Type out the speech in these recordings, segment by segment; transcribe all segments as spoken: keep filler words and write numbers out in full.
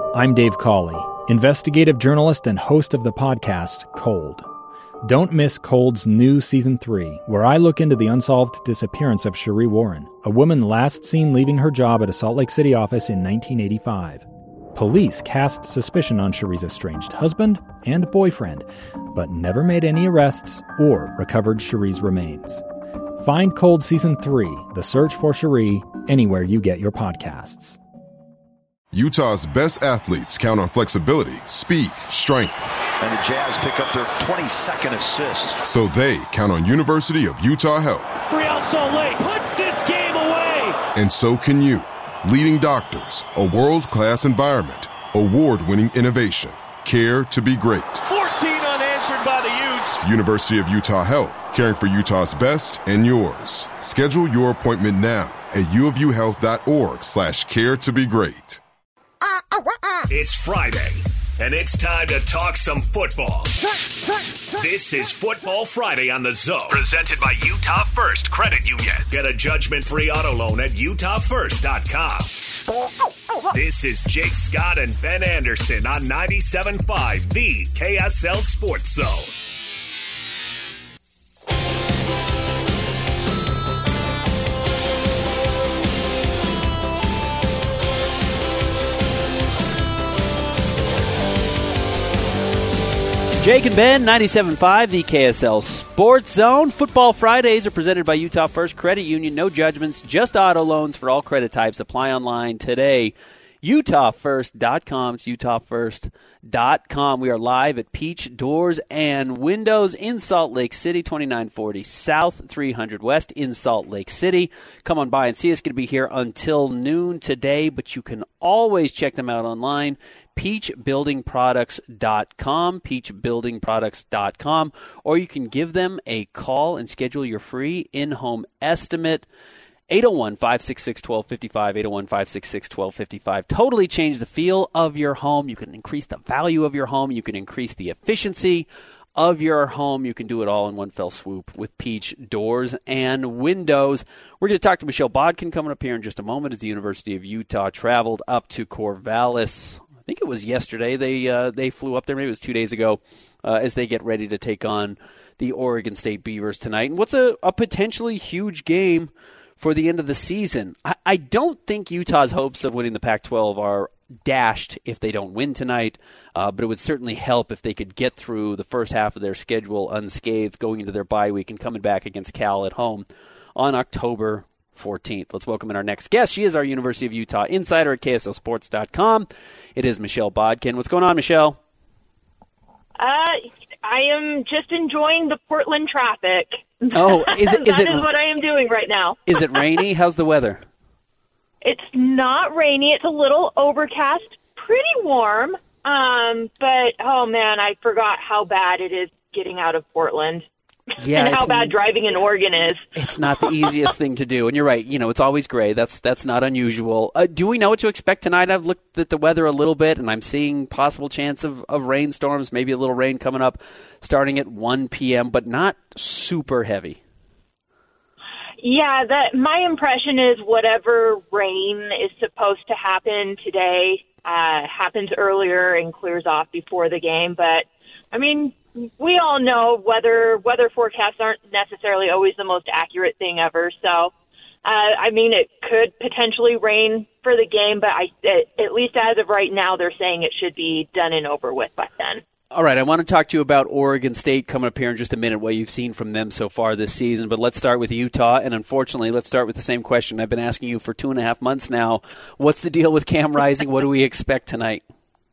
I'm Dave Cawley, investigative journalist and host of the podcast Cold. Don't miss Cold's new Season three, where I look into the unsolved disappearance of Sheree Warren, a woman last seen leaving her job at a Salt Lake City office in nineteen eighty-five. Police cast suspicion on Sheree's estranged husband and boyfriend, but never made any arrests or recovered Sheree's remains. Find Cold Season three, The Search for Sheree, anywhere you get your podcasts. Utah's best athletes count on flexibility, speed, strength. And the Jazz pick up their twenty-second assist. So they count on University of Utah Health. Real Salt Lake puts this game away. And so can you. Leading doctors, a world-class environment, award-winning innovation, care to be great. fourteen unanswered by the Utes. University of Utah Health, caring for Utah's best and yours. Schedule your appointment now at uofuhealth.org slash care to be great. It's Friday, and it's time to talk some football. This is Football Friday on the Zone, presented by Utah First Credit Union. Get a judgment-free auto loan at utah first dot com. This is Jake Scott and Ben Anderson on ninety-seven point five, the K S L Sports Zone. Jake and Ben, ninety-seven point five, the K S L Sports Zone. Football Fridays are presented by Utah First Credit Union. No judgments, just auto loans for all credit types. Apply online today. utah first dot com. It's utah first dot com. We are live at Peach Doors and Windows in Salt Lake City, twenty-nine forty South, three hundred West in Salt Lake City. Come on by and see us. Going to be here until noon today, but you can always check them out online. peach building products dot com, peach building products dot com, or you can give them a call and schedule your free in-home estimate. eight oh one, five six six, one two five five, eight oh one, five six six, one two five five. Totally change the feel of your home. You can increase the value of your home. You can increase the efficiency of your home. You can do it all in one fell swoop with Peach Doors and Windows. We're going to talk to Michelle Bodkin coming up here in just a moment as the University of Utah traveled up to Corvallis. I think it was yesterday. They uh, they flew up there. Maybe it was two days ago uh, as they get ready to take on the Oregon State Beavers tonight. And what's a, a potentially huge game for the end of the season? I, I don't think Utah's hopes of winning the Pac twelve are dashed if they don't win tonight, uh, but it would certainly help if they could get through the first half of their schedule unscathed going into their bye week and coming back against Cal at home on October fourteenth. Let's welcome in our next guest. She is our University of Utah insider at K S L sports dot com. It is Michelle Bodkin. What's going on, Michelle? Uh, I am just enjoying the Portland traffic. Oh, is it? Is that it, is what I am doing right now. Is it rainy? How's the weather? It's not rainy. It's a little overcast, pretty warm. Um, but oh man, I forgot how bad it is getting out of Portland. Yeah, and how bad driving in Oregon is. It's not the easiest thing to do. And you're right. You know, it's always gray. That's that's not unusual. Uh, do we know what to expect tonight? I've looked at the weather a little bit, and I'm seeing possible chance of, of rainstorms, maybe a little rain coming up starting at one p.m., but not super heavy. Yeah, that my impression is whatever rain is supposed to happen today uh, happens earlier and clears off before the game. But, I mean, we all know weather weather forecasts aren't necessarily always the most accurate thing ever. So, uh, I mean, it could potentially rain for the game, but I, at least as of right now, they're saying it should be done and over with by then. All right, I want to talk to you about Oregon State coming up here in just a minute, what you've seen from them so far this season. But let's start with Utah, and unfortunately, let's start with the same question I've been asking you for two and a half months now. What's the deal with Cam Rising? What do we expect tonight?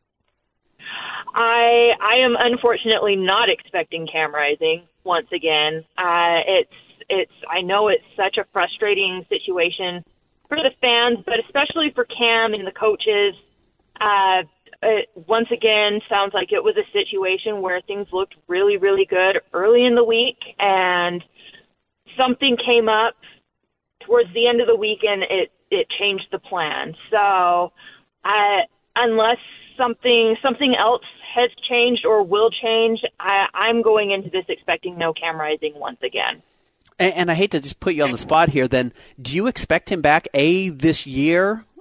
I I am unfortunately not expecting Cam Rising once again. Uh, it's it's I know it's such a frustrating situation for the fans, but especially for Cam and the coaches. Uh, it once again sounds like it was a situation where things looked really, really good early in the week, and something came up towards the end of the week, and it it changed the plan. So, uh, unless something something else has changed or will change, I, I'm going into this expecting no Cam Rising once again. And, and I hate to just put you on the spot here then. Do you expect him back, A, this year,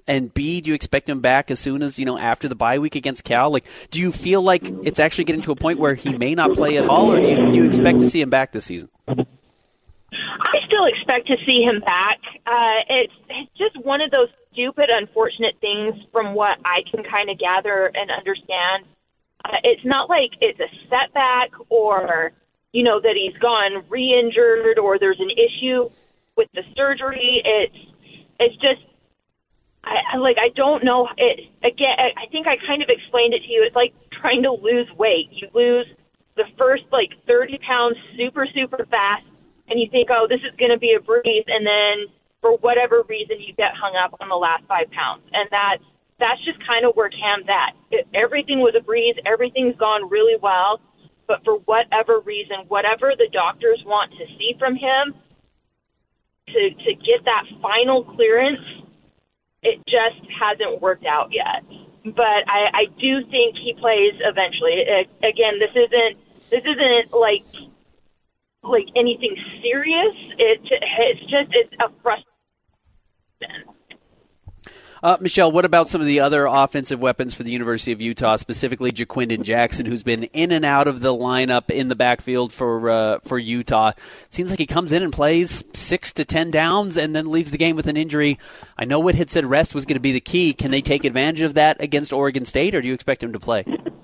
And B, do you expect him back as soon as, you know, after the bye week against Cal? Like, do you feel like it's actually getting to a point where he may not play at all, or do you, do you expect to see him back this season? I still expect to see him back. Uh, it's, it's just one of those stupid, unfortunate things from what I can kind of gather and understand. Uh, it's not like it's a setback or, you know, that he's gone re-injured or there's an issue with the surgery. It's it's just, I, I like, I don't know. It, again, I think I kind of explained it to you. It's like trying to lose weight. You lose the first, like, thirty pounds super, super fast, and you think, oh, this is going to be a breeze, and then for whatever reason you get hung up on the last five pounds. And that's, that's just kind of where Cam's at. It, everything was a breeze. Everything's gone really well. But for whatever reason, whatever the doctors want to see from him, to to get that final clearance, it just hasn't worked out yet. But I, I do think he plays eventually. It, again, this isn't this isn't like like anything serious. It it's just it's a frustration. Uh, Michelle, what about some of the other offensive weapons for the University of Utah, specifically Jaquindon Jackson, who's been in and out of the lineup in the backfield for uh, for Utah? Seems like he comes in and plays six to ten downs and then leaves the game with an injury. I know Whit had said rest was going to be the key. Can they take advantage of that against Oregon State, or do you expect him to play?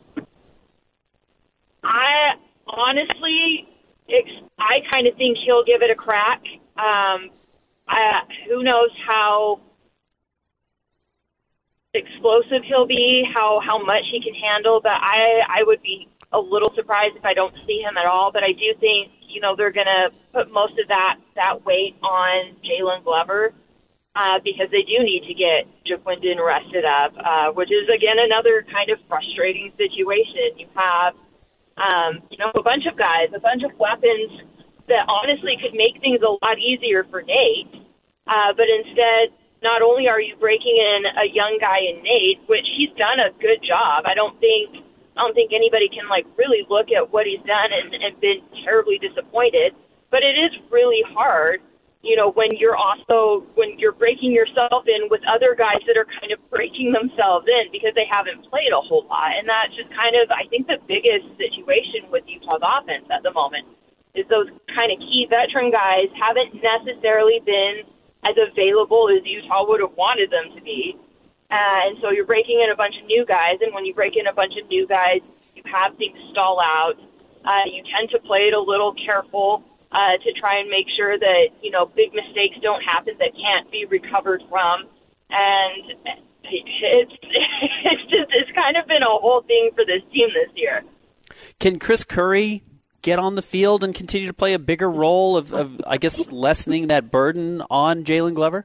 I honestly, I kind of think he'll give it a crack. Um, I, who knows how explosive he'll be, how how much he can handle, but I I would be a little surprised if I don't see him at all. But I do think, you know, they're going to put most of that that weight on Jalen Glover uh, because they do need to get Jaquindon rested up, uh, which is again another kind of frustrating situation. You have um, you know a bunch of guys, a bunch of weapons that honestly could make things a lot easier for Nate, uh, but instead, not only are you breaking in a young guy in Nate, which he's done a good job. I don't think I don't think anybody can like really look at what he's done and, and been terribly disappointed. But it is really hard, you know, when you're also when you're breaking yourself in with other guys that are kind of breaking themselves in because they haven't played a whole lot. And that's just kind of, I think, the biggest situation with Utah's offense at the moment is those kind of key veteran guys haven't necessarily been as available as Utah would have wanted them to be. Uh, and so you're breaking in a bunch of new guys, and when you break in a bunch of new guys, you have things stall out. Uh, you tend to play it a little careful uh, to try and make sure that, you know, big mistakes don't happen that can't be recovered from. And it's, it's just, it's kind of been a whole thing for this team this year. Can Chris Curry get on the field and continue to play a bigger role of, of I guess, lessening that burden on Jalen Glover?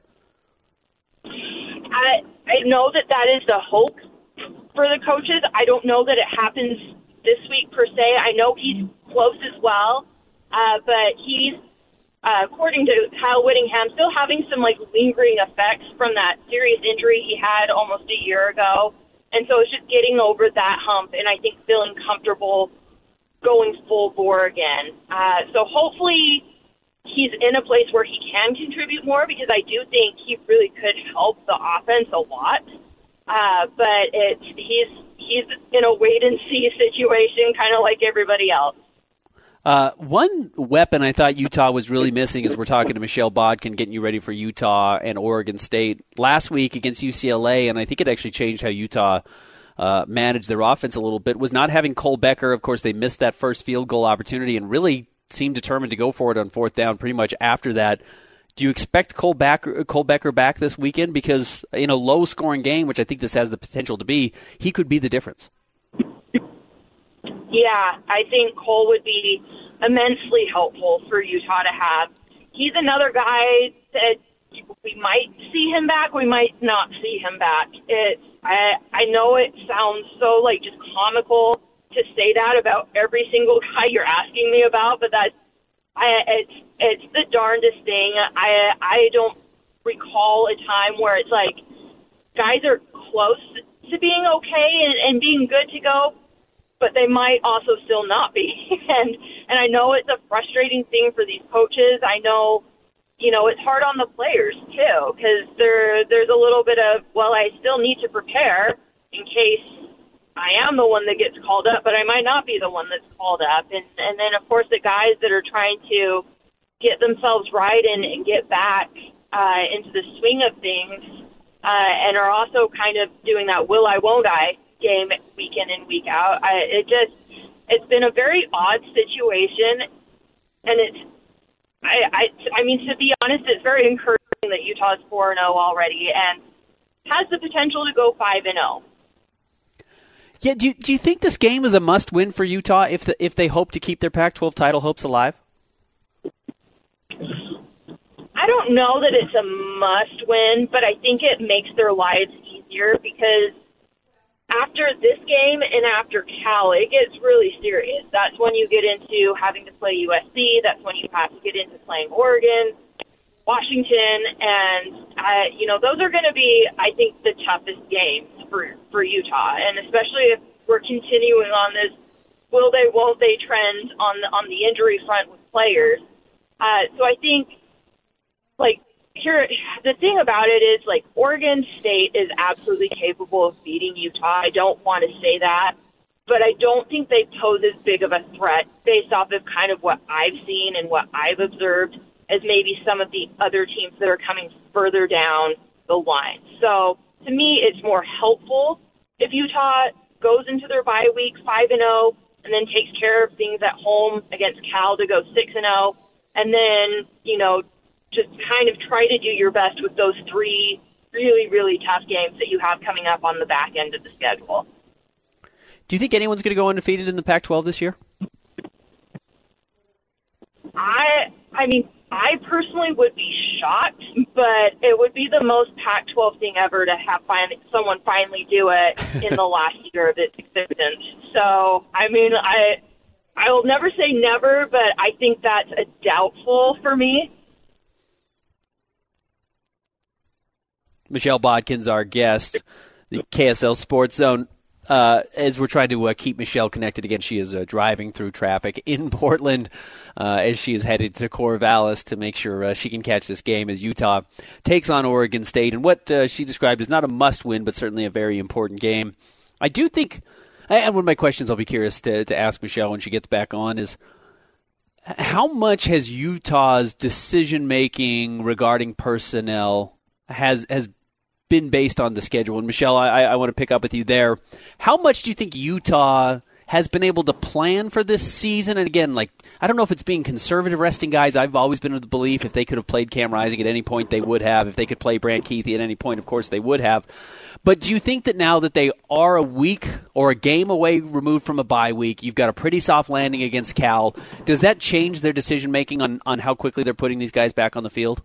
I I know that that is the hope for the coaches. I don't know that it happens this week per se. I know he's close as well, uh, but he's, uh, according to Kyle Whittingham, still having some like lingering effects from that serious injury he had almost a year ago. And so it's just getting over that hump and I think feeling comfortable going full bore again. Uh, so hopefully he's in a place where he can contribute more because I do think he really could help the offense a lot. Uh, but it's, he's he's in a wait-and-see situation, kind of like everybody else. Uh, one weapon I thought Utah was really missing as we're talking to Michelle Bodkin, getting you ready for Utah and Oregon State last week against U C L A, and I think it actually changed how Utah Uh, manage their offense a little bit, was not having Cole Becker. Of course, they missed that first field goal opportunity and really seemed determined to go for it on fourth down pretty much after that. Do you expect Cole Becker, Cole Becker back this weekend? Because in a low-scoring game, which I think this has the potential to be, he could be the difference. Yeah, I think Cole would be immensely helpful for Utah to have. He's another guy that we might see him back, we might not see him back. It's I I know it sounds so like just comical to say that about every single guy you're asking me about, but that's I it's it's the darndest thing. I I don't recall a time where it's like guys are close to being okay and, and being good to go, but they might also still not be. and and I know it's a frustrating thing for these coaches. I know you know, it's hard on the players too, because there there's a little bit of, well, I still need to prepare in case I am the one that gets called up, but I might not be the one that's called up. And, and then, of course, the guys that are trying to get themselves right and, and get back uh, into the swing of things uh, and are also kind of doing that will I, won't I game week in and week out. I, it just, it's been a very odd situation, and it's, I, I, I mean, to be honest, it's very encouraging that Utah's four and oh already and has the potential to go five and oh. Yeah, do you, do you think this game is a must-win for Utah if the, if they hope to keep their Pac twelve title hopes alive? I don't know that it's a must-win, but I think it makes their lives easier because after this game and after Cal, it gets really serious. That's when you get into having to play U S C. That's when you have to get into playing Oregon, Washington, and, uh, you know, those are going to be, I think, the toughest games for, for Utah. And especially if we're continuing on this will they, won't they trend on the, on the injury front with players. Uh, so I think, like, here, the thing about it is, like, Oregon State is absolutely capable of beating Utah. I don't want to say that, but I don't think they pose as big of a threat based off of kind of what I've seen and what I've observed as maybe some of the other teams that are coming further down the line. So, to me, it's more helpful if Utah goes into their bye week five and oh and then takes care of things at home against Cal to go six and oh, and then, you know, just kind of try to do your best with those three really, really tough games that you have coming up on the back end of the schedule. Do you think anyone's going to go undefeated in the Pac twelve this year? I, I mean, I personally would be shocked, but it would be the most Pac twelve thing ever to have find, someone finally do it in the last year of its existence. So, I mean, I I will never say never, but I think that's a doubtful for me. Michelle Bodkin's our guest, the K S L Sports Zone. Uh, as we're trying to uh, keep Michelle connected again, she is uh, driving through traffic in Portland uh, as she is headed to Corvallis to make sure uh, she can catch this game as Utah takes on Oregon State. And what uh, she described as not a must-win, but certainly a very important game. I do think, and one of my questions I'll be curious to, to ask Michelle when she gets back on is, how much has Utah's decision-making regarding personnel has has been based on the schedule? And Michelle, I, I want to pick up with you there. How much do you think Utah has been able to plan for this season? And again, like, I don't know if it's being conservative resting guys. I've always been of the belief if they could have played Cam Rising at any point, they would have. If they could play Brant Keithy at any point, of course they would have. But do you think that now that they are a week or a game away removed from a bye week, you've got a pretty soft landing against Cal, does that change their decision-making on, on how quickly they're putting these guys back on the field?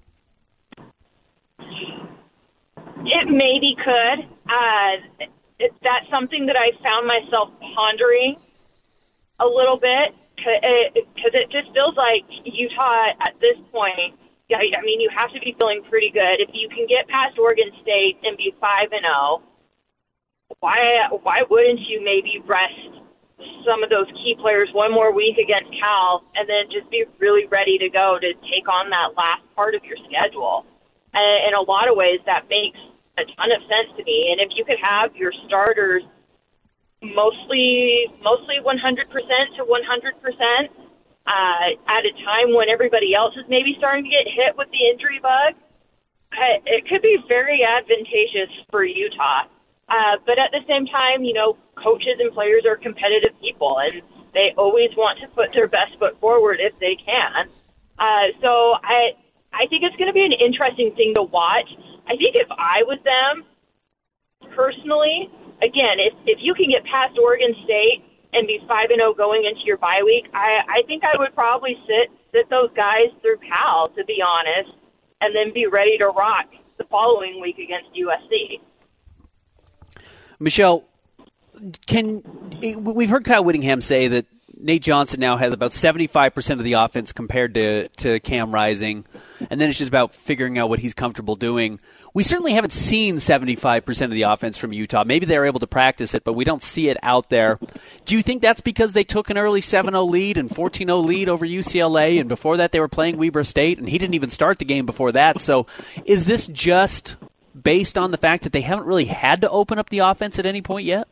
It maybe could. Uh, it, that's something that I found myself pondering a little bit because it, it just feels like Utah at this point, I mean, you have to be feeling pretty good. If you can get past Oregon State and be five and oh, why why wouldn't you maybe rest some of those key players one more week against Cal and then just be really ready to go to take on that last part of your schedule? And in a lot of ways, that makes a ton of sense to me. And if you could have your starters mostly mostly one hundred percent to one hundred percent uh, at a time when everybody else is maybe starting to get hit with the injury bug, it could be very advantageous for Utah. Uh, but at the same time, you know, coaches and players are competitive people, and they always want to put their best foot forward if they can. Uh, so I I think it's going to be an interesting thing to watch. I think if I was them, personally, again, if if you can get past Oregon State and be five and oh going into your bye week, I, I think I would probably sit sit those guys through Cal, to be honest, and then be ready to rock the following week against U S C. Michelle, can we've heard Kyle Whittingham say that Nate Johnson now has about seventy-five percent of the offense compared to, to Cam Rising, and then it's just about figuring out what he's comfortable doing. We certainly haven't seen seventy-five percent of the offense from Utah. Maybe they're able to practice it, but we don't see it out there. Do you think that's because they took an early seven oh lead and fourteen oh lead over U C L A, and before that they were playing Weber State, and he didn't even start the game before that? So is this just based on the fact that they haven't really had to open up the offense at any point yet?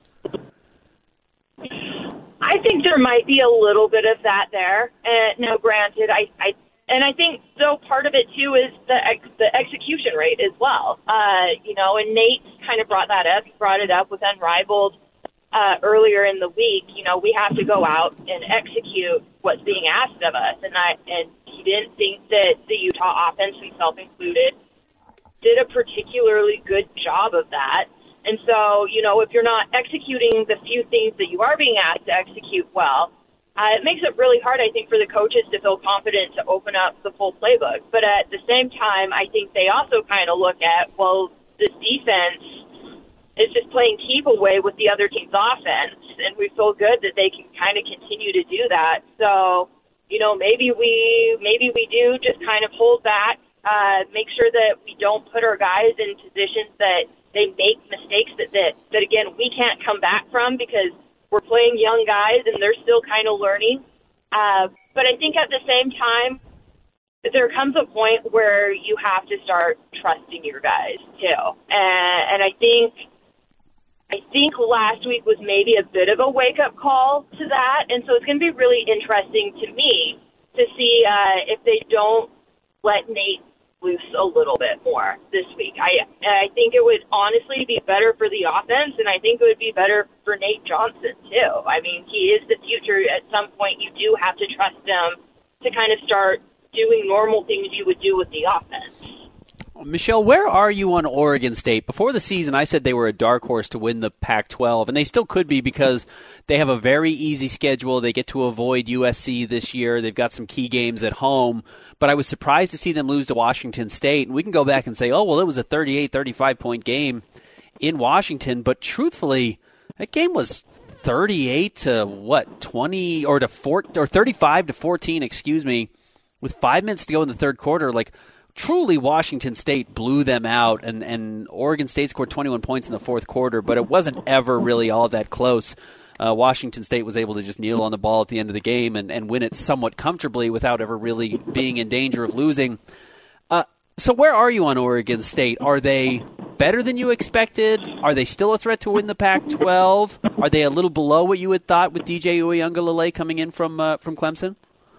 I think there might be a little bit of that there. Uh, now, granted, I, I and I think so. Part of it too is the ex, the execution rate as well. Uh, you know, and Nate kind of brought that up. He brought it up with Unrivaled uh, earlier in the week. You know, we have to go out and execute what's being asked of us, and I and he didn't think that the Utah offense, himself included, did a particularly good job of that. And so, you know, if you're not executing the few things that you are being asked to execute well, uh, it makes it really hard, I think, for the coaches to feel confident to open up the full playbook. But at the same time, I think they also kind of look at, well, this defense is just playing keep away with the other team's offense, and we feel good that they can kind of continue to do that. So, you know, maybe we maybe we do just kind of hold back, uh, make sure that we don't put our guys in positions that they make mistakes that, that, that, again, we can't come back from because we're playing young guys and they're still kind of learning. Uh, but I think at the same time, there comes a point where you have to start trusting your guys, too. And, and I think I think last week was maybe a bit of a wake-up call to that. And so it's going to be really interesting to me to see uh, if they don't let Nate loose a little bit more this week. I I think it would honestly be better for the offense, and I think it would be better for Nate Johnson, too. I mean, he is the future. At some point, you do have to trust him to kind of start doing normal things you would do with the offense. Michelle, where are you on Oregon State? Before the season, I said they were a dark horse to win the Pac twelve, and they still could be because they have a very easy schedule. They get to avoid U S C this year. They've got some key games at home, but I was surprised to see them lose to Washington State. And we can go back and say, oh, well, it was a thirty-eight, thirty-five point game in Washington, but truthfully, that game was thirty-eight to what, twenty or to four or thirty-five to fourteen, excuse me, with five minutes to go in the third quarter. Like, truly, Washington State blew them out, and, and Oregon State scored twenty-one points in the fourth quarter, but it wasn't ever really all that close. Uh, Washington State was able to just kneel on the ball at the end of the game and, and win it somewhat comfortably without ever really being in danger of losing. Uh, so where are you on Oregon State? Are they better than you expected? Are they still a threat to win the Pac twelve? Are they a little below what you had thought with D J Uiagalelei coming in from uh, from Clemson?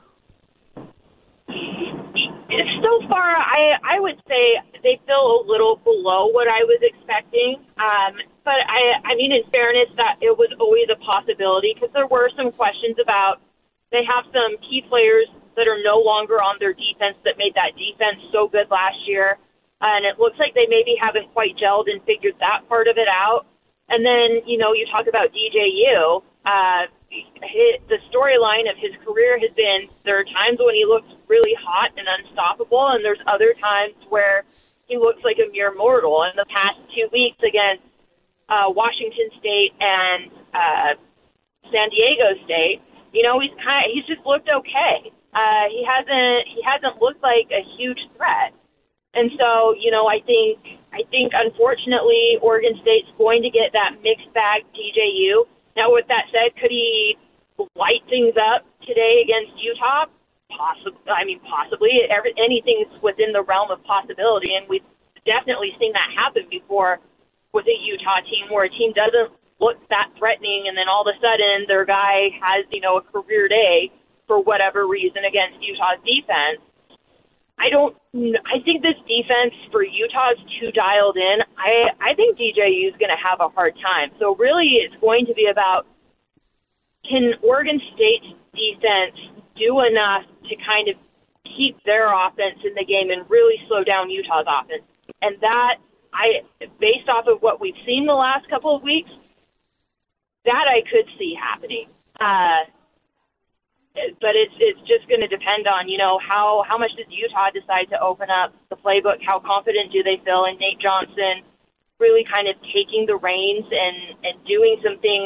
So far, I I would say they feel a little below what I was expecting. Um, but, I, I mean, in fairness, that it was always a possibility because there were some questions about they have some key players that are no longer on their defense that made that defense so good last year. And it looks like they maybe haven't quite gelled and figured that part of it out. And then, you know, you talk about D J U. Uh, his, the storyline of his career has been there are times when he looks really hot and unstoppable, and there's other times where he looks like a mere mortal. In the past two weeks against uh, Washington State and uh, San Diego State, you know, he's kind of, he's just looked okay. Uh, he hasn't he hasn't looked like a huge threat. And so, you know, I think I think unfortunately Oregon State's going to get that mixed bag D J U. Now, with that said, could he light things up today against Utah? Possibly. I mean, possibly. Every, anything's within the realm of possibility, and we've definitely seen that happen before with a Utah team where a team doesn't look that threatening, and then all of a sudden their guy has, you know, a career day for whatever reason against Utah's defense. I don't. I think this defense for Utah is too dialed in. I I think D J U is going to have a hard time. So really, it's going to be about can Oregon State's defense do enough to kind of keep their offense in the game and really slow down Utah's offense. And that I, based off of what we've seen the last couple of weeks, that I could see happening. Uh, But it's it's just going to depend on, you know, how, how much does Utah decide to open up the playbook? How confident do they feel in Nate Johnson really kind of taking the reins and, and doing some things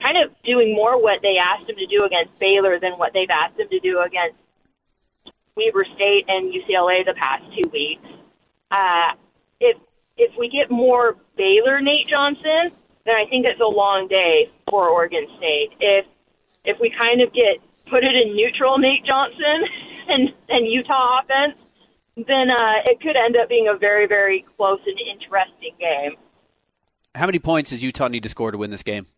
kind of doing more what they asked him to do against Baylor than what they've asked him to do against Weber State and U C L A the past two weeks. Uh, if if we get more Baylor Nate Johnson, then I think it's a long day for Oregon State. If if we kind of get put it in neutral Nate Johnson and, and Utah offense, then uh, it could end up being a very, very close and interesting game. How many points does Utah need to score to win this game?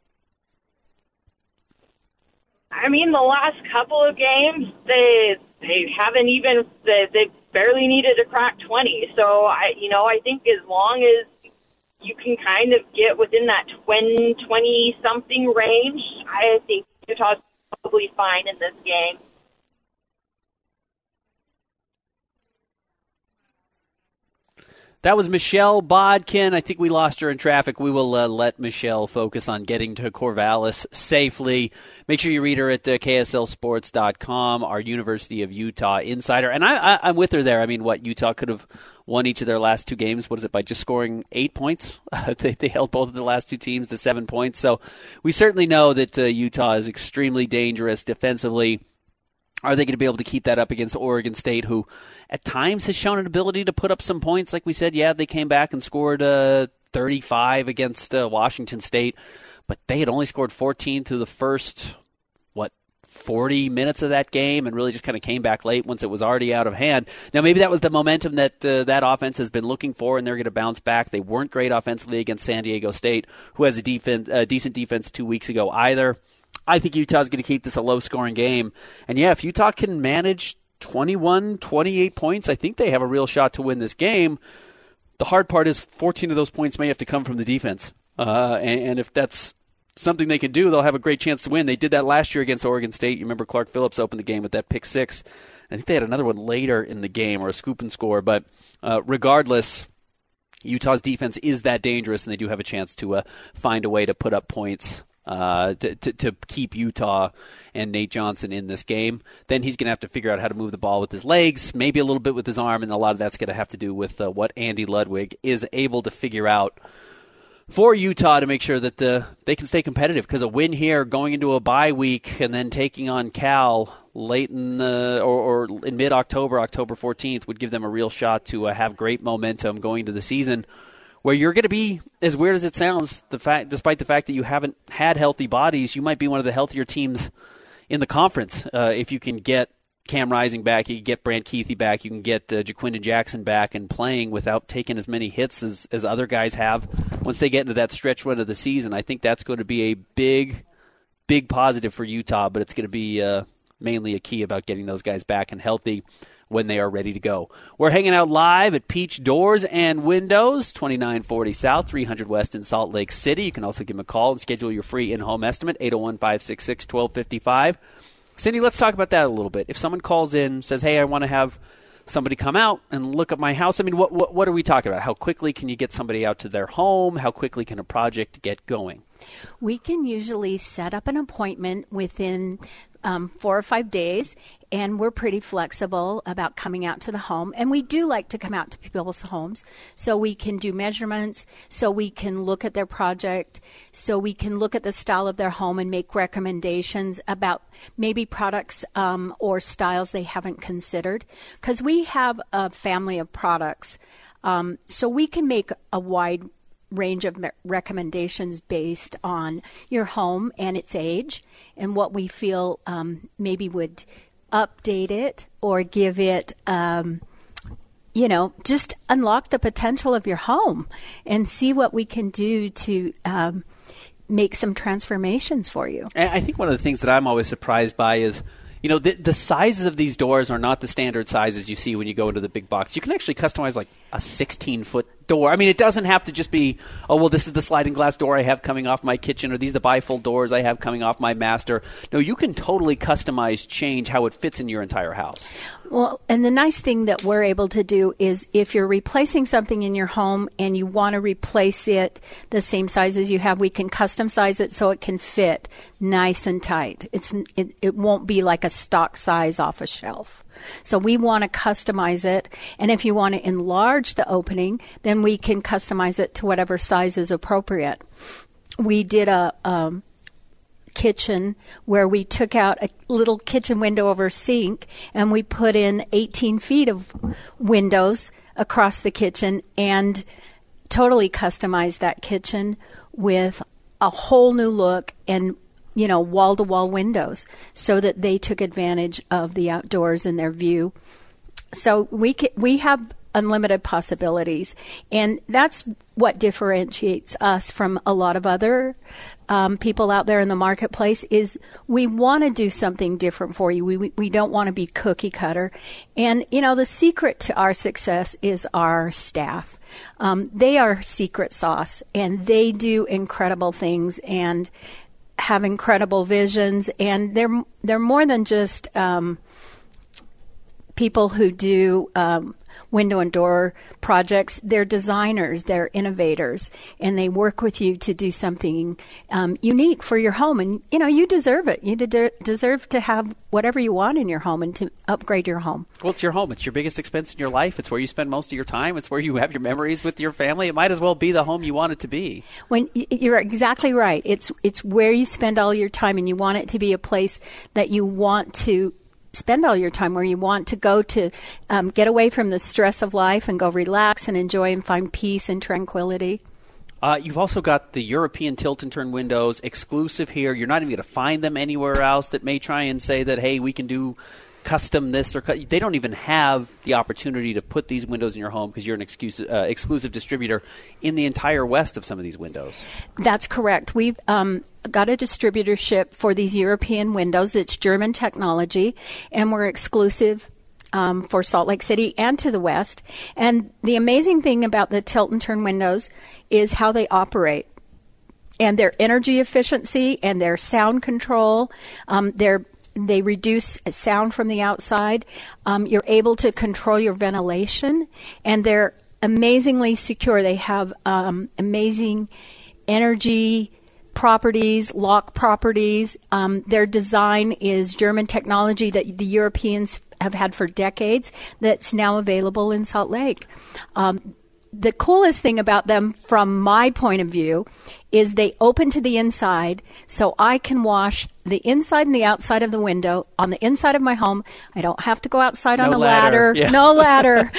I mean, the last couple of games, they they haven't even they they barely needed to crack twenty. So I, you know, I think as long as you can kind of get within that twenty, twenty something range, I think Utah's probably fine in this game. That was Michelle Bodkin. I think we lost her in traffic. We will uh, let Michelle focus on getting to Corvallis safely. Make sure you read her at uh, K S L sports dot com, our University of Utah insider. And I, I, I'm with her there. I mean, what, Utah could have won each of their last two games, what is it, by just scoring eight points? they, they held both of the last two teams to seven points. So we certainly know that uh, Utah is extremely dangerous defensively. Are they going to be able to keep that up against Oregon State, who at times has shown an ability to put up some points? Like we said, yeah, they came back and scored uh, thirty-five against uh, Washington State, but they had only scored fourteen through the first, what, forty minutes of that game, and really just kind of came back late once it was already out of hand. Now, maybe that was the momentum that uh, that offense has been looking for, and they're going to bounce back. They weren't great offensively against San Diego State, who has a defense, uh, decent defense two weeks ago either. I think Utah's going to keep this a low-scoring game. And, yeah, if Utah can manage twenty-one, twenty-eight points, I think they have a real shot to win this game. The hard part is fourteen of those points may have to come from the defense. Uh, and, and if that's something they can do, they'll have a great chance to win. They did that last year against Oregon State. You remember Clark Phillips opened the game with that pick six. I think they had another one later in the game, or a scoop and score. But uh, regardless, Utah's defense is that dangerous, and they do have a chance to uh, find a way to put up points Uh, to, to, to keep Utah and Nate Johnson in this game. Then he's going to have to figure out how to move the ball with his legs, maybe a little bit with his arm, and a lot of that's going to have to do with uh, what Andy Ludwig is able to figure out for Utah to make sure that the, they can stay competitive, because a win here going into a bye week and then taking on Cal late in the, or, or in mid-October, October fourteenth, would give them a real shot to uh, have great momentum going into the season, where you're going to be, as weird as it sounds, the fact, despite the fact that you haven't had healthy bodies, you might be one of the healthier teams in the conference. Uh, if you can get Cam Rising back, you can get Brant Keithy back, you can get uh, Jaquindon Jackson back and playing without taking as many hits as, as other guys have once they get into that stretch run of the season. I think that's going to be a big, big positive for Utah, but it's going to be uh, mainly a key about getting those guys back and healthy when they are ready to go. We're hanging out live at Peach Doors and Windows, twenty-nine forty South, three hundred West in Salt Lake City. You can also give them a call and schedule your free in-home estimate, eight oh one, five six six, one two five five. Cindy, let's talk about that a little bit. If someone calls in, says, hey, I want to have somebody come out and look at my house, I mean, what, what, what are we talking about? How quickly can you get somebody out to their home? How quickly can a project get going? We can usually set up an appointment within um, four or five days, and we're pretty flexible about coming out to the home. And we do like to come out to people's homes so we can do measurements, so we can look at their project, so we can look at the style of their home and make recommendations about maybe products um, or styles they haven't considered. Because we have a family of products, um, so we can make a wide range of recommendations based on your home and its age and what we feel um, maybe would update it or give it, um, you know, just unlock the potential of your home and see what we can do to um, make some transformations for you. And I think one of the things that I'm always surprised by is, you know, the, the sizes of these doors are not the standard sizes you see when you go into the big box. You can actually customize like a sixteen-foot door. I mean, it doesn't have to just be, oh, well, this is the sliding glass door I have coming off my kitchen, or these are the bifold doors I have coming off my master. No, you can totally customize, change how it fits in your entire house. Well, and the nice thing that we're able to do is if you're replacing something in your home and you want to replace it the same size as you have, we can custom size it so it can fit nice and tight. It's it, it won't be like a stock size off a shelf. So we want to customize it. And if you want to enlarge the opening, then we can customize it to whatever size is appropriate. We did a um, kitchen where we took out a little kitchen window over a sink and we put in eighteen feet of windows across the kitchen and totally customized that kitchen with a whole new look and, you know, wall-to-wall windows so that they took advantage of the outdoors and their view. So we ca- we have unlimited possibilities, and that's what differentiates us from a lot of other um, people out there in the marketplace is we want to do something different for you. We, we we don't want to be cookie cutter. And, you know, the secret to our success is our staff. Um, they are secret sauce, and they do incredible things and have incredible visions, and they're they're more than just um, people who do um, window and door projects. They're designers, they're innovators, and they work with you to do something um, unique for your home. And, you know, you deserve it. You de- deserve to have whatever you want in your home and to upgrade your home. Well, it's your home. It's your biggest expense in your life. It's where you spend most of your time. It's where you have your memories with your family. It might as well be the home you want it to be. When you're exactly right. It's it's where you spend all your time, and you want it to be a place that you want to spend all your time, where you want to go to um, get away from the stress of life and go relax and enjoy and find peace and tranquility. Uh, you've also got the European tilt and turn windows exclusive here. You're not even going to find them anywhere else that may try and say that, hey, we can do custom this or cu-. They don't even have the opportunity to put these windows in your home because you're an exclusive, uh, exclusive distributor in the entire West of some of these windows. That's correct. We've um, got a distributorship for these European windows. It's German technology, and we're exclusive um, for Salt Lake City and to the West. And the amazing thing about the tilt and turn windows is how they operate. And their energy efficiency and their sound control, um, their They reduce sound from the outside. Um, you're able to control your ventilation, and they're amazingly secure. They have um, amazing energy properties, lock properties. Um, their design is German technology that the Europeans have had for decades that's now available in Salt Lake. Um, the coolest thing about them from my point of view is they open to the inside, so I can wash the inside and the outside of the window on the inside of my home. I don't have to go outside no on a ladder. ladder. Yeah. No ladder.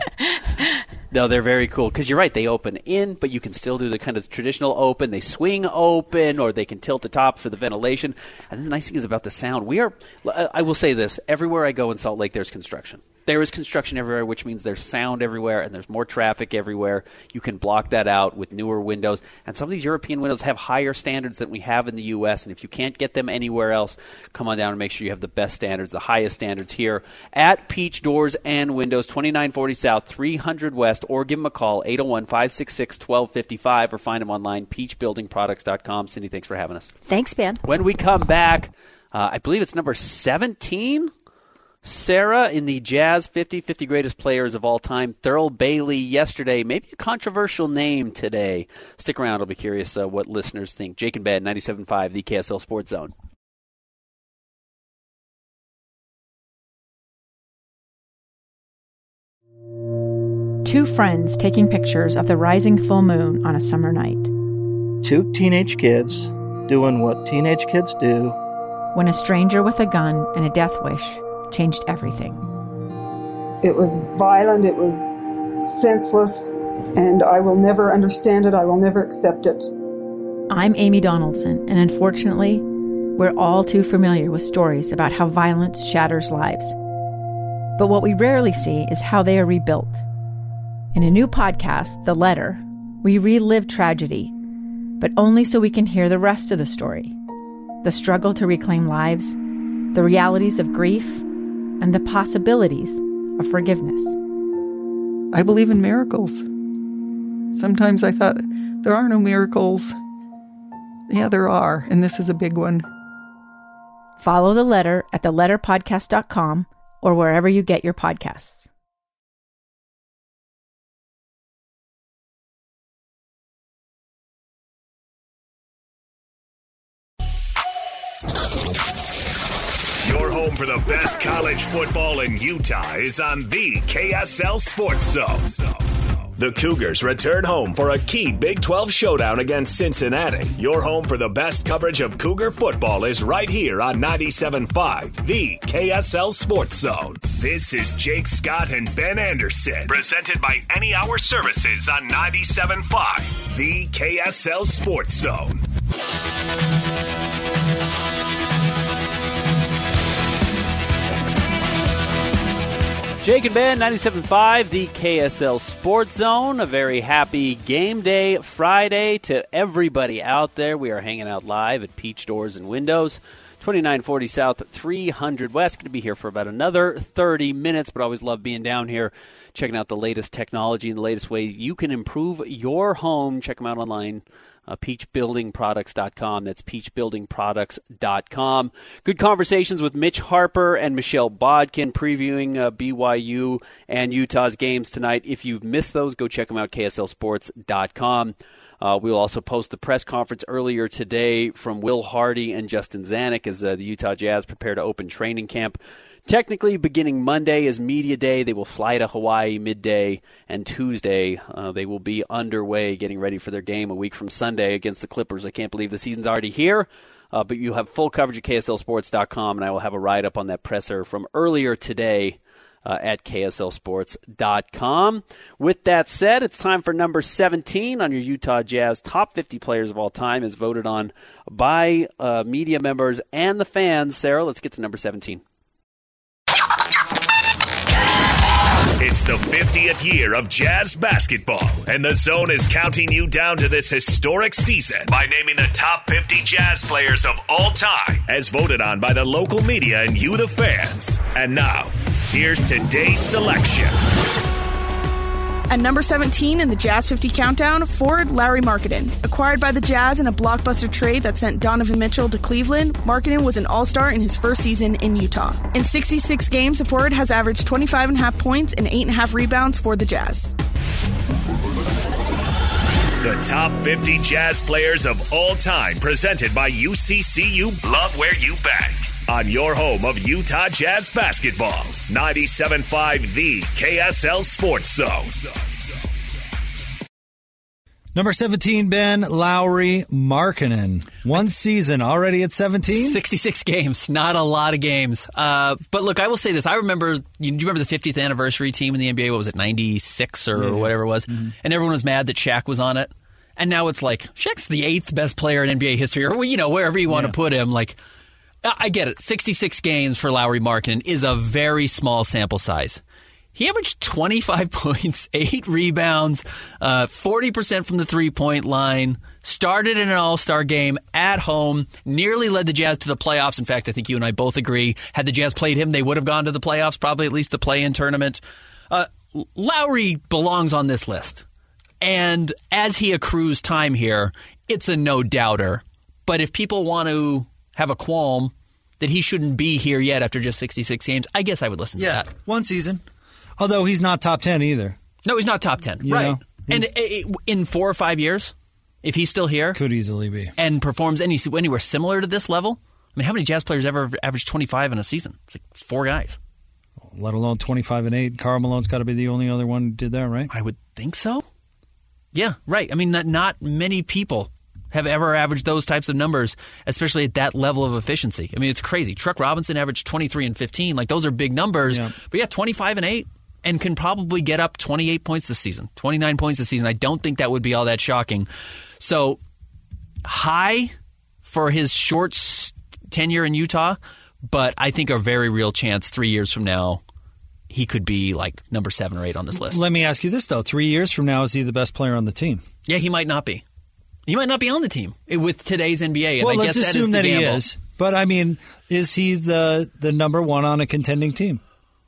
No, they're very cool because you're right. They open in, but you can still do the kind of traditional open. They swing open, or they can tilt the top for the ventilation. And the nice thing is about the sound. We are. I will say this: everywhere I go in Salt Lake, there's construction. There is construction everywhere, which means there's sound everywhere and there's more traffic everywhere. You can block that out with newer windows. And some of these European windows have higher standards than we have in the U S. And if you can't get them anywhere else, come on down and make sure you have the best standards, the highest standards here at Peach Doors and Windows, twenty-nine forty South, three hundred West, or give them a call, eight oh one, five six six, one two five five, or find them online, peach building products dot com. Cindy, thanks for having us. Thanks, Ben. When we come back, uh, I believe it's number seventeen. Sarah in the Jazz fifty, fifty greatest players of all time. Thurl Bailey yesterday, maybe a controversial name today. Stick around. I'll be curious uh, what listeners think. Jake and Ben, ninety-seven point five, the K S L Sports Zone. Two friends taking pictures of the rising full moon on a summer night. Two teenage kids doing what teenage kids do. When a stranger with a gun and a death wish changed everything. It was violent, it was senseless, and I will never understand it, I will never accept it. I'm Amy Donaldson, and unfortunately, we're all too familiar with stories about how violence shatters lives. But what we rarely see is how they are rebuilt. In a new podcast, The Letter, we relive tragedy, but only so we can hear the rest of the story. The struggle to reclaim lives, the realities of grief, and the possibilities of forgiveness. I believe in miracles. Sometimes I thought, there are no miracles. Yeah, there are, and this is a big one. Follow The Letter at the letter podcast dot com or wherever you get your podcasts. Your home for the best college football in Utah is on the K S L Sports Zone. The Cougars return home for a key Big twelve showdown against Cincinnati. Your home for the best coverage of Cougar football is right here on ninety-seven point five, the K S L Sports Zone. This is Jake Scott and Ben Anderson, presented by Any Hour Services on ninety-seven point five, the K S L Sports Zone. Jake and Ben, ninety-seven point five, the K S L Sports Zone. A very happy game day Friday to everybody out there. We are hanging out live at Peach Doors and Windows, twenty-nine forty South, three hundred West. Going to be here for about another thirty minutes, but always love being down here, checking out the latest technology and the latest way you can improve your home. Check them out online. Uh, peach building products dot com. That's peach building products dot com. Good conversations with Mitch Harper and Michelle Bodkin previewing uh, B Y U and Utah's games tonight. If you've missed those, go check them out, K S L sports dot com. Uh, we will also post the press conference earlier today from Will Hardy and Justin Zanuck as uh, the Utah Jazz prepare to open training camp. Technically, beginning Monday is media day. They will fly to Hawaii midday, and Tuesday uh, they will be underway getting ready for their game a week from Sunday against the Clippers. I can't believe the season's already here, uh, but you have full coverage at K S L sports dot com, and I will have a write-up on that presser from earlier today uh, at K S L sports dot com. With that said, it's time for number seventeen on your Utah Jazz top fifty players of all time as voted on by uh, media members and the fans. Sarah, let's get to number seventeen. It's the fiftieth year of Jazz basketball, and the Zone is counting you down to this historic season by naming the top fifty Jazz players of all time, as voted on by the local media and you, the fans. And now, here's today's selection. At number seventeen in the Jazz fifty countdown, forward Lauri Markkanen. Acquired by the Jazz in a blockbuster trade that sent Donovan Mitchell to Cleveland, Markkanen was an all-star in his first season in Utah. In sixty-six games, the forward has averaged twenty-five point five points and eight point five rebounds for the Jazz. The top fifty Jazz players of all time, presented by U C C U. Love where you bank. On your home of Utah Jazz basketball, ninety-seven point five, the K S L Sports Zone. Number seventeen, Ben, Lauri Markkanen. One season, already at seventeen? sixty-six games, not a lot of games. Uh, but look, I will say this. I remember, you, do you remember the fiftieth anniversary team in the N B A? What was it, ninety-six or yeah. whatever it was? Mm-hmm. And everyone was mad that Shaq was on it. And now it's like, Shaq's the eighth best player in N B A history, or, you know, wherever you want yeah. to put him. Like, I get it. sixty-six games for Lauri Markkanen is a very small sample size. He averaged twenty-five points, eight rebounds, uh, forty percent from the three-point line, started in an all-star game at home, nearly led the Jazz to the playoffs. In fact, I think you and I both agree, had the Jazz played him, they would have gone to the playoffs, probably at least the play-in tournament. Uh, Lauri belongs on this list. And as he accrues time here, it's a no-doubter. But if people want to have a qualm that he shouldn't be here yet after just sixty-six games, I guess I would listen yeah, to that. One season. Although he's not top ten either. No, he's not top ten. You right. know, and it, it, in four or five years, if he's still here. Could easily be. And performs any, anywhere similar to this level. I mean, how many Jazz players ever average twenty-five in a season? It's like four guys. Let alone twenty-five and eight. Karl Malone's got to be the only other one who did that, right? I would think so. Yeah, right. I mean, not, not many people have ever averaged those types of numbers, especially at that level of efficiency. I mean, it's crazy. Truck Robinson averaged twenty-three and fifteen. Like, those are big numbers. Yeah. But yeah, twenty-five and eight, and can probably get up twenty-eight points this season, twenty-nine points this season. I don't think that would be all that shocking. So, high for his short tenure in Utah, but I think a very real chance three years from now he could be like number seven or eight on this list. Let me ask you this, though. Three years from now, is he the best player on the team? Yeah, he might not be. He might not be on the team with today's N B A. And well, I let's guess assume that, is that the he gamble. is. But, I mean, is he the, the number one on a contending team?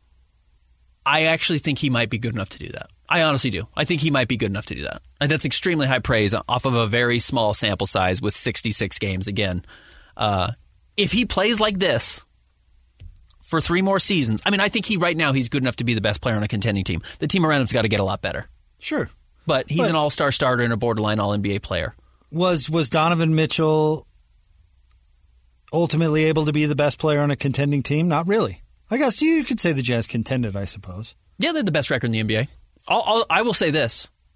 I actually think he might be good enough to do that. I honestly do. I think he might be good enough to do that. And that's extremely high praise off of a very small sample size with sixty-six games again. Uh, if he plays like this for three more seasons, I mean, I think he right now he's good enough to be the best player on a contending team. The team around him's got to get a lot better. Sure. But he's but, an all-star starter and a borderline all-N B A player. Was was Donovan Mitchell ultimately able to be the best player on a contending team? Not really. I guess you could say the Jazz contended, I suppose. Yeah, they're the best record in the N B A. I'll, I'll, I will say this.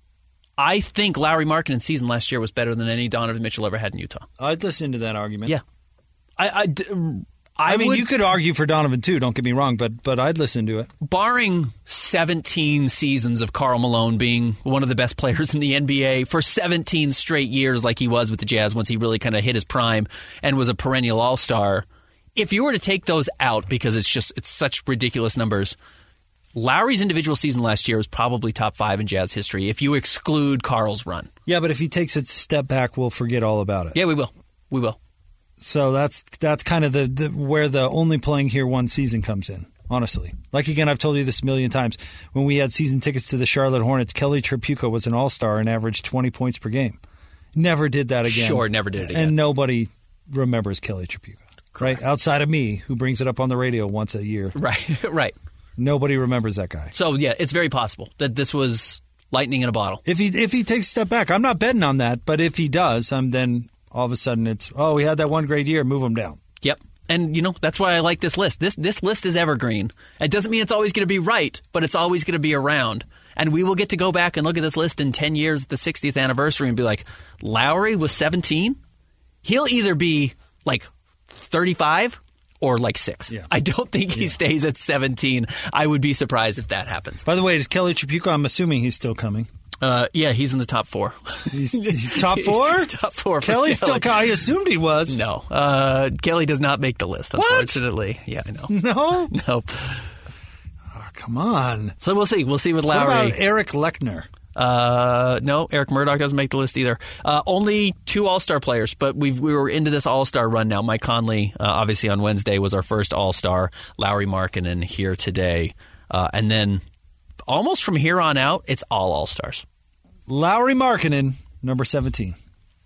I think Lauri Markkanen's season last year was better than any Donovan Mitchell ever had in Utah. I'd listen to that argument. Yeah. I, I, I, I mean, would, you could argue for Donovan too, don't get me wrong, but but I'd listen to it. Barring seventeen seasons of Karl Malone being one of the best players in the N B A for seventeen straight years like he was with the Jazz once he really kind of hit his prime and was a perennial all-star, if you were to take those out because it's just it's such ridiculous numbers, Lowry's individual season last year was probably top five in Jazz history if you exclude Karl's run. Yeah, but if he takes a step back, we'll forget all about it. Yeah, we will. We will. So that's that's kind of the, the where the only playing here one season comes in, honestly. Like, again, I've told you this a million times. When we had season tickets to the Charlotte Hornets, Kelly Tripucka was an all-star and averaged twenty points per game. Never did that again. Sure, never did it again. And nobody remembers Kelly Tripucka, right? Outside of me, who brings it up on the radio once a year. Right, right. Nobody remembers that guy. So, yeah, it's very possible that this was lightning in a bottle. If he if he takes a step back, I'm not betting on that, but if he does, um, then all of a sudden it's, oh, we had that one great year, move him down. Yep. And, you know, that's why I like this list. This this list is evergreen. It doesn't mean it's always going to be right, but it's always going to be around. And we will get to go back and look at this list in ten years at the sixtieth anniversary and be like, Lowry was seventeen? He'll either be like thirty-five or like six. Yeah. I don't think he yeah. stays at seventeen. I would be surprised if that happens. By the way, is Kelly Tripucka, I'm assuming he's still coming. Uh, yeah, he's in the top four. He's, he's top four? top four. Kelly's Kelly. still. I assumed he was. No, uh, Kelly does not make the list. Unfortunately, what? Yeah, I know. No, nope. Oh, come on. So we'll see. We'll see with Lowry. What about Eric Lechner? Uh, no, Eric Murdoch doesn't make the list either. Uh, only two All-Star players, but we've, we were into this All-Star run now. Mike Conley, uh, obviously on Wednesday, was our first All-Star. Lauri Markkanen here today, uh, and then almost from here on out, it's all All-Stars. Lauri Markkanen, number seventeen.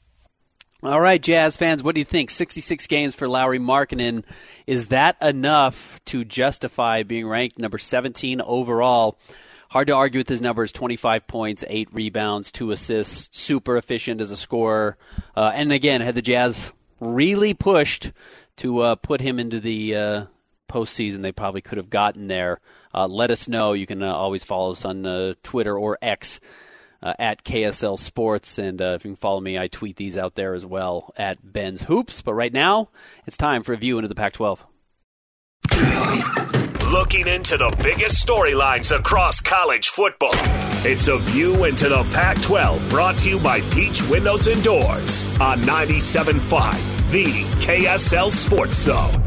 All right, Jazz fans, what do you think? sixty-six games for Lauri Markkanen. Is that enough to justify being ranked number seventeen overall? Hard to argue with his numbers, twenty-five points, eight rebounds, two assists, super efficient as a scorer. Uh, and again, had the Jazz really pushed to uh, put him into the uh, postseason, they probably could have gotten there. Uh, let us know. You can uh, always follow us on uh, Twitter or X. Uh, at K S L Sports, and uh, if you can follow me, I tweet these out there as well at Ben's Hoops. But right now, it's time for a view into the Pac twelve. Looking into the biggest storylines across college football. It's a view into the Pac twelve, brought to you by Peach Windows and Doors on ninety-seven point five, the K S L Sports Zone.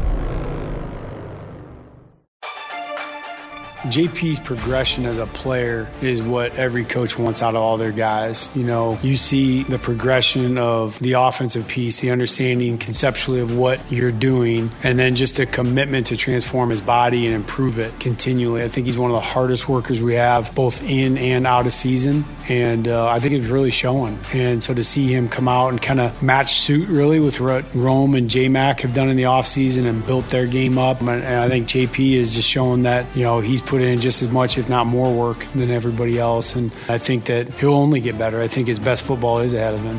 J P's progression as a player is what every coach wants out of all their guys. You know, you see the progression of the offensive piece, the understanding conceptually of what you're doing, and then just the commitment to transform his body and improve it continually. I think he's one of the hardest workers we have, both in and out of season, and uh, I think it's really showing. And so to see him come out and kind of match suit really with what Rome and J-Mac have done in the offseason and built their game up, and I think J P is just showing that, you know, he's put in just as much, if not more work than everybody else. And I think that he'll only get better. I think his best football is ahead of him.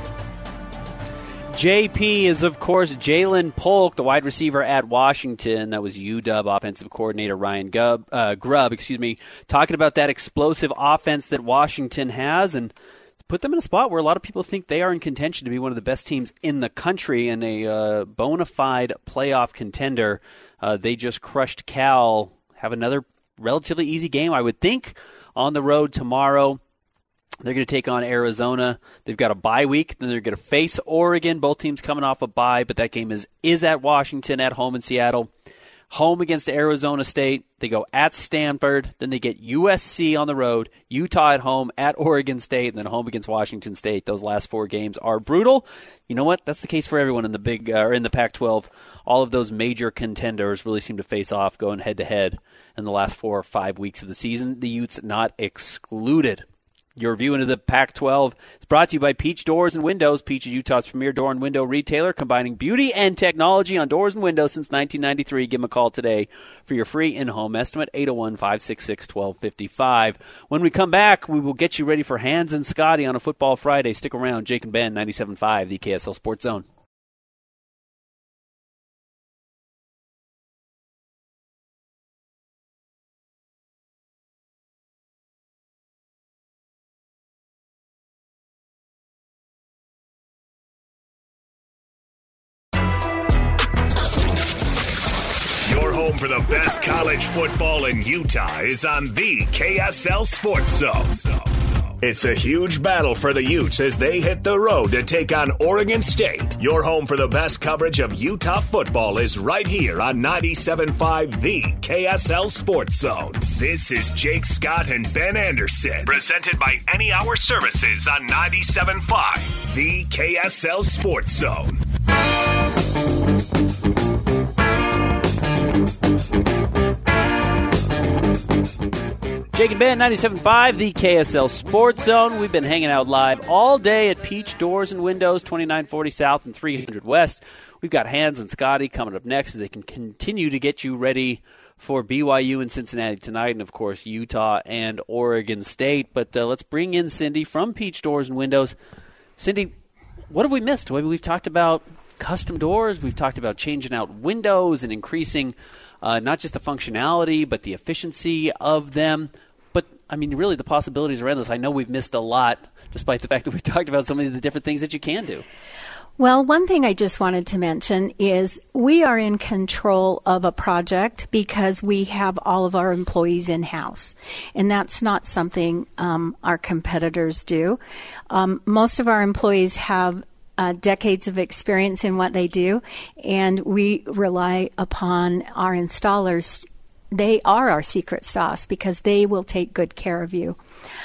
J P is, of course, Jalen Polk, the wide receiver at Washington. That was U W offensive coordinator Ryan Grubb, uh, Grubb, excuse me, talking about that explosive offense that Washington has and put them in a spot where a lot of people think they are in contention to be one of the best teams in the country and a uh, bona fide playoff contender. Uh, they just crushed Cal. Have another relatively easy game, I would think, on the road tomorrow. They're going to take on Arizona. They've got a bye week. Then they're going to face Oregon. Both teams coming off a bye, but that game is, is at Washington, at home in Seattle. Home against Arizona State. They go at Stanford. Then they get U S C on the road, Utah at home, at Oregon State, and then home against Washington State. Those last four games are brutal. You know what? That's the case for everyone in the big uh, or in the Pac twelve. All of those major contenders really seem to face off going head-to-head in the last four or five weeks of the season. The Utes not excluded. Your view into the Pac twelve is brought to you by Peach Doors and Windows. Peach is Utah's premier door and window retailer, combining beauty and technology on doors and windows since nineteen ninety-three. Give them a call today for your free in-home estimate, eight oh one, five six six, one two five five. When we come back, we will get you ready for Hans and Scotty on a Football Friday. Stick around. Jake and Ben, ninety-seven point five, the K S L Sports Zone. for the best college football in Utah is on the K S L Sports Zone. It's a huge battle for the Utes as they hit the road to take on Oregon State. Your home for the best coverage of Utah football is right here on ninety-seven point five The K S L Sports Zone. This is Jake Scott and Ben Anderson, presented by Any Hour Services on ninety-seven point five The K S L Sports Zone. Jake and Ben, ninety-seven point five, the K S L Sports Zone. We've been hanging out live all day at Peach Doors and Windows, twenty-nine forty South and three hundred West. We've got Hans and Scotty coming up next as they can continue to get you ready for B Y U and Cincinnati tonight, and, of course, Utah and Oregon State. But uh, let's bring in Cindy from Peach Doors and Windows. Cindy, what have we missed? We've talked about custom doors. We've talked about changing out windows and increasing uh, not just the functionality but the efficiency of them. But, I mean, really the possibilities are endless. I know we've missed a lot despite the fact that we've talked about so many of the different things that you can do. Well, one thing I just wanted to mention is we are in control of a project because we have all of our employees in-house. And that's not something um, our competitors do. Um, most of our employees have uh, decades of experience in what they do, and we rely upon our installers. They are our secret sauce because they will take good care of you.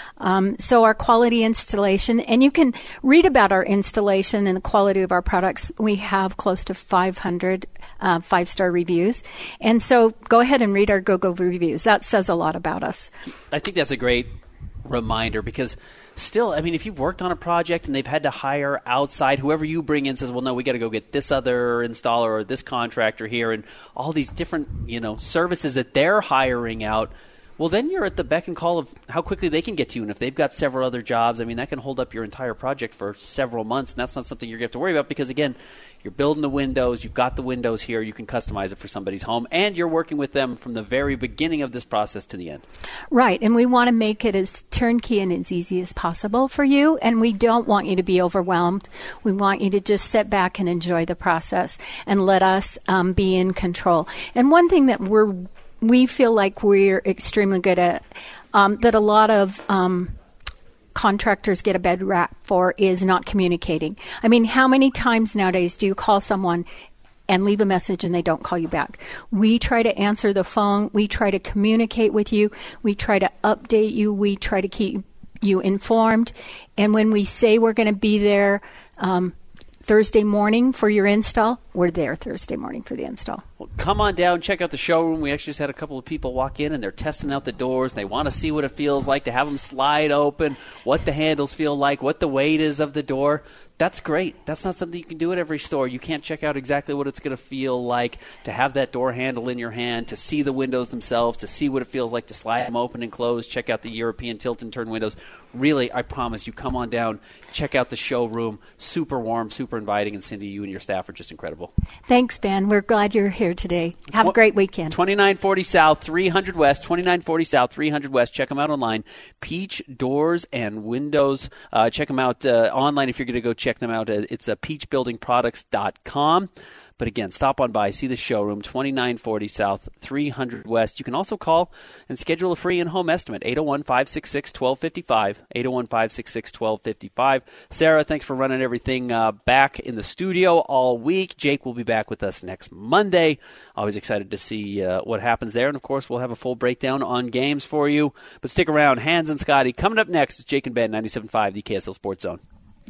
Um, so our quality installation, and you can read about our installation and the quality of our products. We have close to five hundred uh, five-star reviews. And so go ahead and read our Google reviews. That says a lot about us. I think that's a great reminder because still, I mean, if you've worked on a project and they've had to hire outside, whoever you bring in says, well, no, we got to go get this other installer or this contractor here and all these different, you know, services that they're hiring out. Well, then you're at the beck and call of how quickly they can get to you. And if they've got several other jobs, I mean, that can hold up your entire project for several months. And that's not something you're going to have to worry about because, again, you're building the windows. You've got the windows here. You can customize it for somebody's home. And you're working with them from the very beginning of this process to the end. Right. And we want to make it as turnkey and as easy as possible for you. And we don't want you to be overwhelmed. We want you to just sit back and enjoy the process and let us um, be in control. And one thing that we're we feel like we're extremely good at, um, that a lot of um, contractors get a bad rap for is not communicating. I mean, how many times nowadays do you call someone and leave a message and they don't call you back? We try to answer the phone. We try to communicate with you. We try to update you. We try to keep you informed. And when we say we're going to be there um, Thursday morning for your install, we're there Thursday morning for the install. Well, come on down, check out the showroom. We actually just had a couple of people walk in, and they're testing out the doors. They want to see what it feels like to have them slide open, what the handles feel like, what the weight is of the door. That's great. That's not something you can do at every store. You can't check out exactly what it's going to feel like to have that door handle in your hand, to see the windows themselves, to see what it feels like to slide them open and close, check out the European tilt and turn windows. Really, I promise you, come on down, check out the showroom. Super warm, super inviting, and Cindy, you and your staff are just incredible. Thanks, Ben. We're glad you're here today. Have a great weekend. twenty-nine forty South, three hundred West, twenty-nine forty South, three hundred West. Check them out online. Peach Doors and Windows. Uh, check them out uh, online if you're going to go check them out. It's uh, peach building products dot com. But again, stop on by, see the showroom, twenty-nine forty South, three hundred West. You can also call and schedule a free in-home estimate, eight oh one, five six six, one two five five, eight oh one, five six six, one two five five. Sarah, thanks for running everything uh, back in the studio all week. Jake will be back with us next Monday. Always excited to see uh, what happens there. And, of course, we'll have a full breakdown on games for you. But stick around. Hans and Scotty coming up next. It's Jake and Ben, ninety-seven point five, the K S L Sports Zone.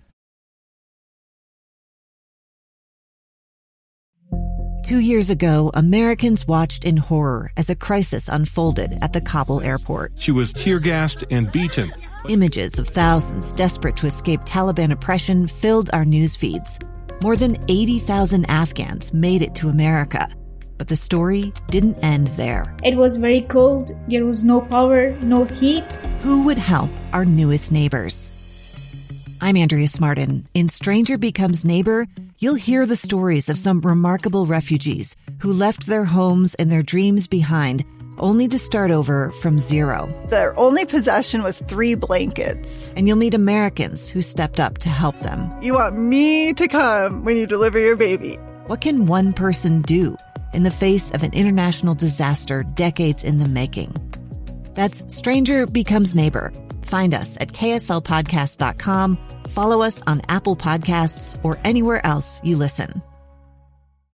Two years ago, Americans watched in horror as a crisis unfolded at the Kabul airport. She was tear-gassed and beaten. Images of thousands desperate to escape Taliban oppression filled our news feeds. More than eighty thousand Afghans made it to America. But the story didn't end there. It was very cold. There was no power, no heat. Who would help our newest neighbors? I'm Andrea Smartin. In Stranger Becomes Neighbor, you'll hear the stories of some remarkable refugees who left their homes and their dreams behind, only to start over from zero. Their only possession was three blankets. And you'll meet Americans who stepped up to help them. You want me to come when you deliver your baby. What can one person do? in the face of an international disaster decades in the making. That's Stranger Becomes Neighbor. Find us at K S L podcast dot com. Follow us on Apple Podcasts or anywhere else you listen.